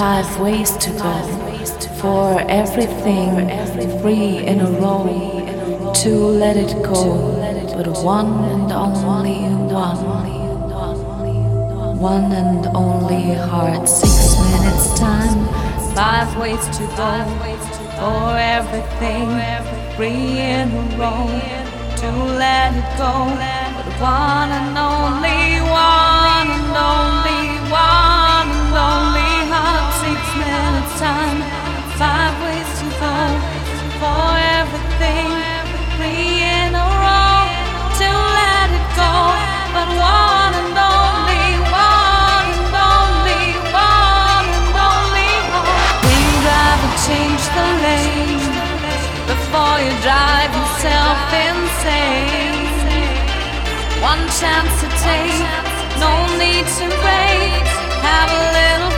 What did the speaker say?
5 ways to go. For everything, three in a row. To let it go, but one and only one. One and only heart. 6 minutes time, 5 ways to go. For everything, three in a row. To let it go, but one and only one and only one and only heart. 6 minutes time, 5 ways to go. For everything, three in a row. To let it go, but one and only one and only one and only heart. We'd rather change the lane before you drive yourself insane. One chance to take, no need to wait. Have a little